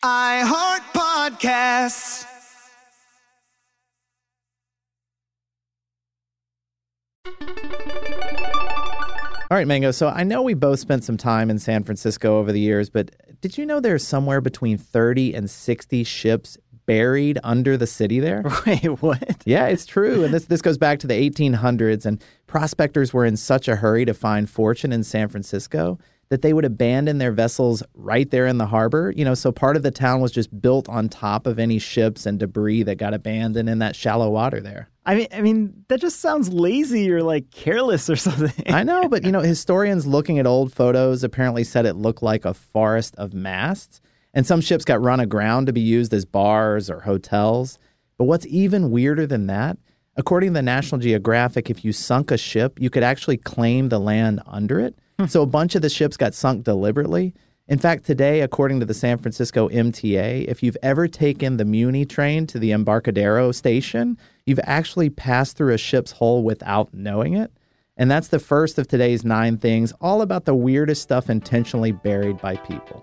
I heart podcasts. All right, Mango. So I know we both spent some time in San Francisco over the years, but did you know there's somewhere between 30 and 60 ships buried under the city there? Wait, what? Yeah, it's true. And this goes back to the 1800s, and prospectors were in such a hurry to find fortune in San Francisco that they would abandon their vessels right there in the harbor. You know, so part of the town was just built on top of any ships and debris that got abandoned in that shallow water there. I mean, that just sounds lazy or like careless or something. I know, but historians looking at old photos apparently said it looked like a forest of masts. And some ships got run aground to be used as bars or hotels. But what's even weirder than that, according to the National Geographic, if you sunk a ship, you could actually claim the land under it. So a bunch of the ships got sunk deliberately. In fact, today, according to the San Francisco MTA, if you've ever taken the Muni train to the Embarcadero station, you've actually passed through a ship's hull without knowing it. And that's the first of today's 9 things, all about the weirdest stuff intentionally buried by people.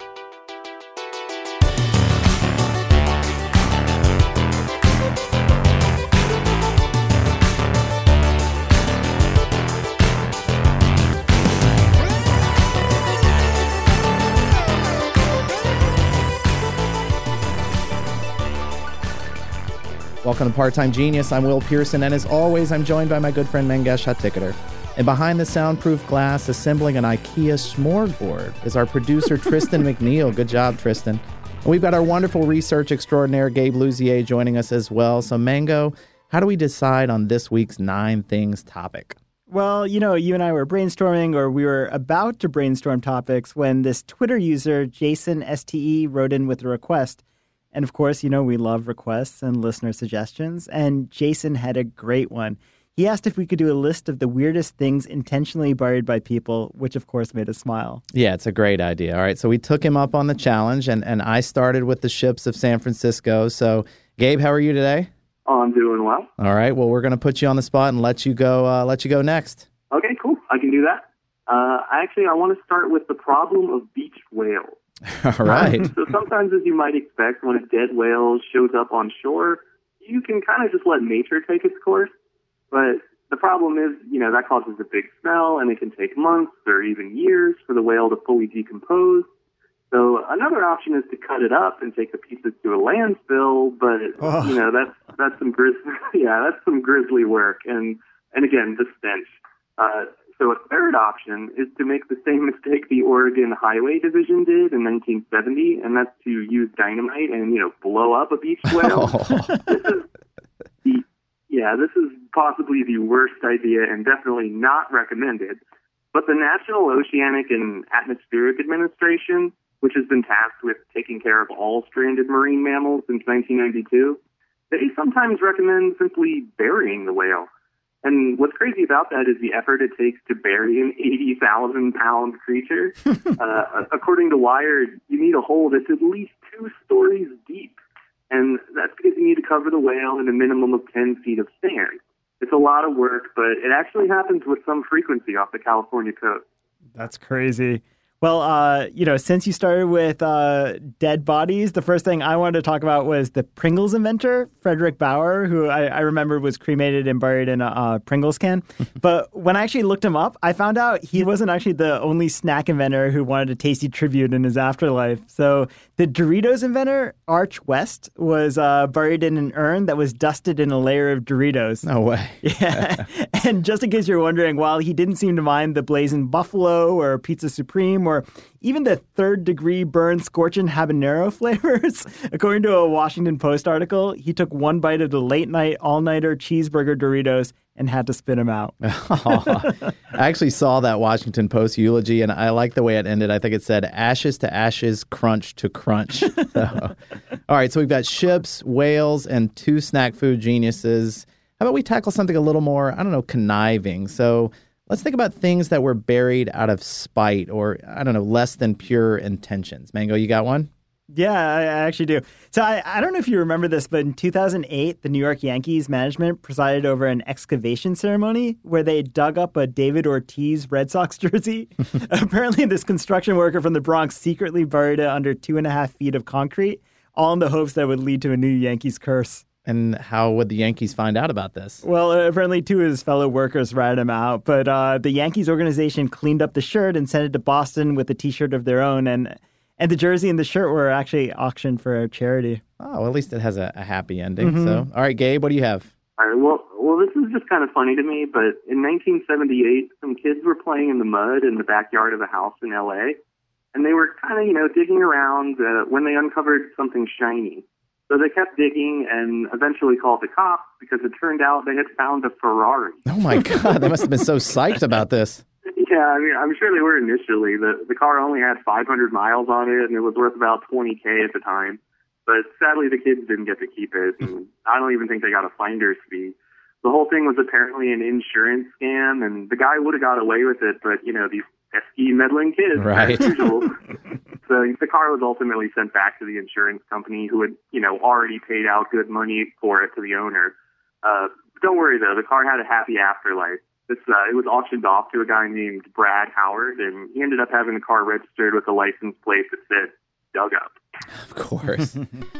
Welcome to Part-Time Genius. I'm Will Pearson, and as always, I'm joined by my good friend Mangesh Hattikudur. And behind the soundproof glass, assembling an IKEA smorgasbord, is our producer, Tristan McNeil. Good job, Tristan. And we've got our wonderful research extraordinaire, Gabe Luzier, joining us as well. So, Mango, how do we decide on this week's 9 things topic? Well, you and I were brainstorming, or we were about to brainstorm topics when this Twitter user, Jason STE, wrote in with a request. And of course, we love requests and listener suggestions. And Jason had a great one. He asked if we could do a list of the weirdest things intentionally buried by people, which of course made us smile. Yeah, it's a great idea. All right, so we took him up on the challenge, and I started with the ships of San Francisco. So, Gabe, how are you today? Oh, I'm doing well. All right, well, we're going to put you on the spot and let you go next. Okay, cool. I can do that. I want to start with the problem of beach whales. All right. So sometimes, as you might expect, when a dead whale shows up on shore, you can kind of just let nature take its course. But the problem is, that causes a big smell, and it can take months or even years for the whale to fully decompose. So another option is to cut it up and take the pieces to a landfill, but that's some grisly work, and again, the stench. So a third option is to make the same mistake the Oregon Highway Division did in 1970, and that's to use dynamite and, blow up a beach whale. This is possibly the worst idea and definitely not recommended. But the National Oceanic and Atmospheric Administration, which has been tasked with taking care of all stranded marine mammals since 1992, they sometimes recommend simply burying the whale. And what's crazy about that is the effort it takes to bury an 80,000-pound creature. According to Wired, you need a hole that's at least 2 stories deep. And that's because you need to cover the whale in a minimum of 10 feet of sand. It's a lot of work, but it actually happens with some frequency off the California coast. That's crazy. Well, since you started with dead bodies, the first thing I wanted to talk about was the Pringles inventor, Frederick Bauer, who I remember was cremated and buried in a Pringles can. But when I actually looked him up, I found out he wasn't actually the only snack inventor who wanted a tasty tribute in his afterlife. So the Doritos inventor, Arch West, was buried in an urn that was dusted in a layer of Doritos. No way. Yeah. And just in case you're wondering, while he didn't seem to mind the blazing buffalo or pizza supreme or even the third-degree burn scorching habanero flavors, according to a Washington Post article, he took one bite of the late-night, all-nighter cheeseburger Doritos and had to spit them out. I actually saw that Washington Post eulogy, and I like the way it ended. I think it said, ashes to ashes, crunch to crunch. So, all right, so we've got ships, whales, and 2 snack food geniuses. How about we tackle something a little more, conniving? So let's think about things that were buried out of spite or, less than pure intentions. Mango, you got one? Yeah, I actually do. So I don't know if you remember this, but in 2008, the New York Yankees management presided over an excavation ceremony where they dug up a David Ortiz Red Sox jersey. Apparently, this construction worker from the Bronx secretly buried it under 2.5 feet of concrete, all in the hopes that it would lead to a new Yankees curse. And how would the Yankees find out about this? Well, apparently two of his fellow workers ratted him out, but the Yankees organization cleaned up the shirt and sent it to Boston with a T-shirt of their own, and the jersey and the shirt were actually auctioned for charity. Oh, well, at least it has a happy ending. So, all right, Gabe, what do you have? All right, well, this is just kind of funny to me, but in 1978, some kids were playing in the mud in the backyard of a house in L.A., and they were kind of, digging around when they uncovered something shiny. So they kept digging and eventually called the cops because it turned out they had found a Ferrari. Oh, my God. They must have been so psyched about this. Yeah, I mean, I'm sure they were initially. The car only had 500 miles on it, and it was worth about $20K at the time. But sadly, the kids didn't get to keep it, and I don't even think they got a finder's fee. The whole thing was apparently an insurance scam, and the guy would have got away with it, but, these pesky meddling kids, right. As usual. So the car was ultimately sent back to the insurance company who had, already paid out good money for it to the owner. Don't worry, though. The car had a happy afterlife. It was auctioned off to a guy named Brad Howard, and he ended up having the car registered with a license plate that said, "Dug Up." Of course.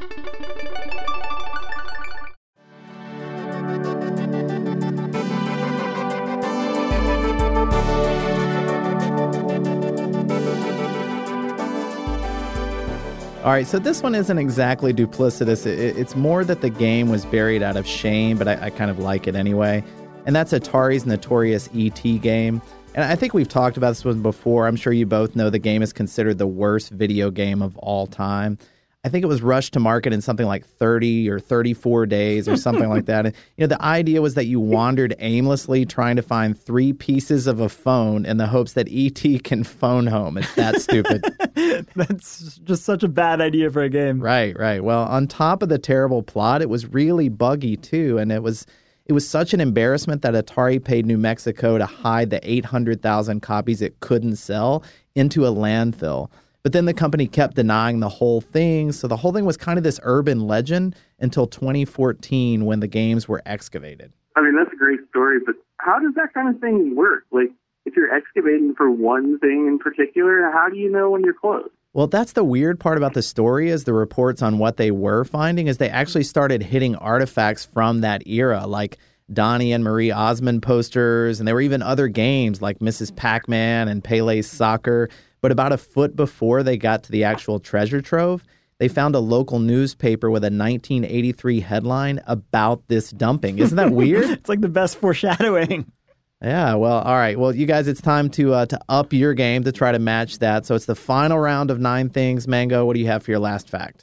All right, so this one isn't exactly duplicitous. It's more that the game was buried out of shame, but I kind of like it anyway. And that's Atari's notorious E.T. game. And I think we've talked about this one before. I'm sure you both know the game is considered the worst video game of all time. I think it was rushed to market in something like 30 or 34 days or something like that. And, the idea was that you wandered aimlessly trying to find 3 pieces of a phone in the hopes that E.T. can phone home. It's that stupid. That's just such a bad idea for a game. Right. Well, on top of the terrible plot, it was really buggy too. And it was such an embarrassment that Atari paid New Mexico to hide the 800,000 copies it couldn't sell into a landfill. But then the company kept denying the whole thing. So the whole thing was kind of this urban legend until 2014 when the games were excavated. I mean, that's a great story, but how does that kind of thing work? Like, if you're excavating for one thing in particular, how do you know when you're close? Well, that's the weird part about the story is the reports on what they were finding is they actually started hitting artifacts from that era, like Donnie and Marie Osmond posters, and there were even other games like Mrs. Pac-Man and Pele's Soccer. But about a foot before they got to the actual treasure trove, they found a local newspaper with a 1983 headline about this dumping. Isn't that weird? It's like the best foreshadowing. Yeah, well, all right. Well, you guys, it's time to up your game to try to match that. So it's the final round of 9 things. Mango, what do you have for your last fact?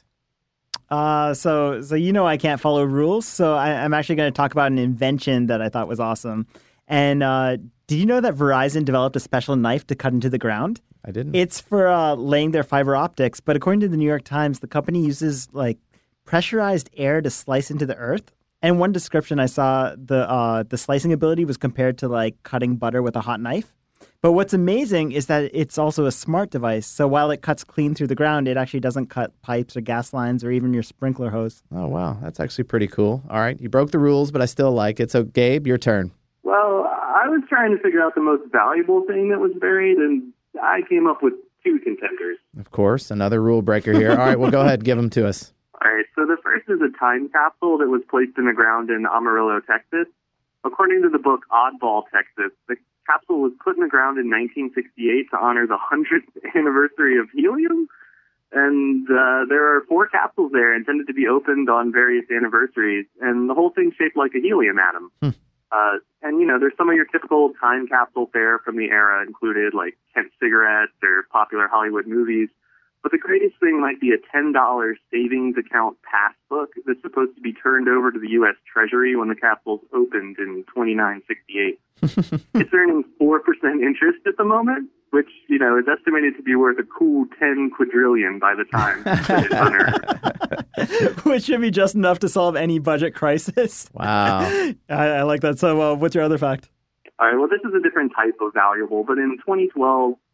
So I can't follow rules, so I'm actually going to talk about an invention that I thought was awesome. And did you know that Verizon developed a special knife to cut into the ground? I didn't. It's for laying their fiber optics, but according to the New York Times, the company uses pressurized air to slice into the earth. And one description I saw, the slicing ability was compared to cutting butter with a hot knife. But what's amazing is that it's also a smart device. So while it cuts clean through the ground, it actually doesn't cut pipes or gas lines or even your sprinkler hose. Oh, wow. That's actually pretty cool. All right. You broke the rules, but I still like it. So, Gabe, your turn. Well, I was trying to figure out the most valuable thing that was buried, and I came up with 2 contenders. Of course. Another rule breaker here. All right. Well, go ahead. Give them to us. All right. So the first is a time capsule that was placed in the ground in Amarillo, Texas. According to the book Oddball, Texas, the capsule was put in the ground in 1968 to honor the 100th anniversary of helium. And there are 4 capsules there intended to be opened on various anniversaries. And the whole thing's shaped like a helium atom. And, there's some of your typical time capsule fare from the era included, like Kent cigarettes or popular Hollywood movies. But the greatest thing might be a $10 savings account passbook that's supposed to be turned over to the U.S. Treasury when the capsule's opened in 2968. It's earning 4% interest at the moment, which, is estimated to be worth a cool 10 quadrillion by the time it's unearned. Which should be just enough to solve any budget crisis. Wow. I like that. So what's your other fact? All right, well, this is a different type of valuable, but in 2012,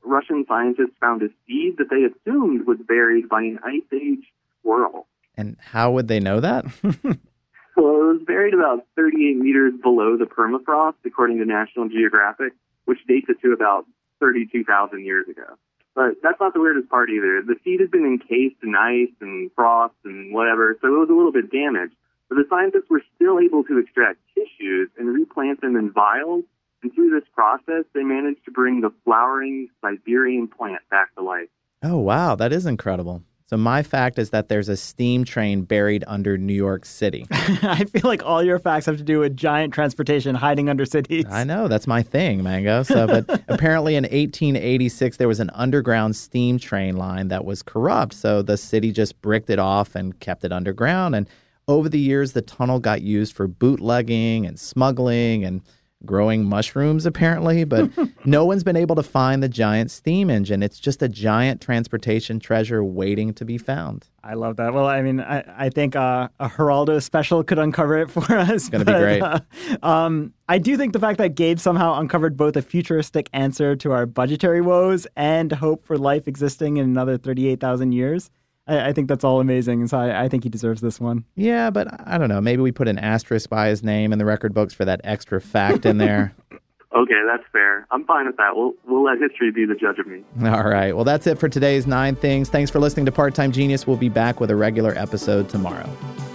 Russian scientists found a seed that they assumed was buried by an Ice Age squirrel. And how would they know that? Well, it was buried about 38 meters below the permafrost, according to National Geographic, which dates it to about 32,000 years ago. But that's not the weirdest part either. The seed had been encased in ice and frost and whatever, so it was a little bit damaged. But the scientists were still able to extract tissues and replant them in vials. And through this process, they managed to bring the flowering Siberian plant back to life. Oh, wow. That is incredible. So my fact is that there's a steam train buried under New York City. I feel like all your facts have to do with giant transportation hiding under cities. I know. That's my thing, Mango. So, but apparently in 1886, there was an underground steam train line that was corrupt. So the city just bricked it off and kept it underground. And over the years, the tunnel got used for bootlegging and smuggling and growing mushrooms, apparently, but no one's been able to find the giant steam engine. It's just a giant transportation treasure waiting to be found. I love that. Well, I mean, I think a Geraldo special could uncover it for us. It's going to be great. I do think the fact that Gabe somehow uncovered both a futuristic answer to our budgetary woes and hope for life existing in another 38,000 years, I think that's all amazing. And so I think he deserves this one. Yeah, but I don't know. Maybe we put an asterisk by his name in the record books for that extra fact in there. Okay, that's fair. I'm fine with that. We'll let history be the judge of me. All right. Well, that's it for today's 9 Things. Thanks for listening to Part-Time Genius. We'll be back with a regular episode tomorrow.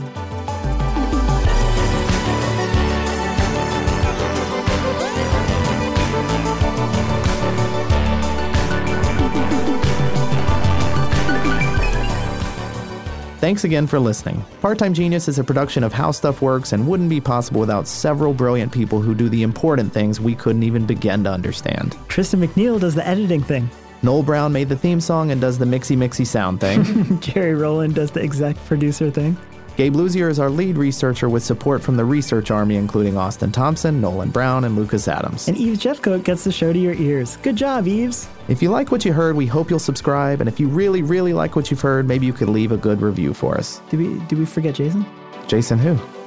Thanks again for listening. Part-Time Genius is a production of How Stuff Works and wouldn't be possible without several brilliant people who do the important things we couldn't even begin to understand. Tristan McNeil does the editing thing. Noel Brown made the theme song and does the mixy sound thing. Jerry Rowland does the exec producer thing. Gabe Luzier is our lead researcher with support from the research army, including Austin Thompson, Nolan Brown, and Lucas Adams. And Yves Jeffcoat gets the show to your ears. Good job, Yves. If you like what you heard, we hope you'll subscribe. And if you really, really like what you've heard, maybe you could leave a good review for us. Did we forget Jason? Jason who?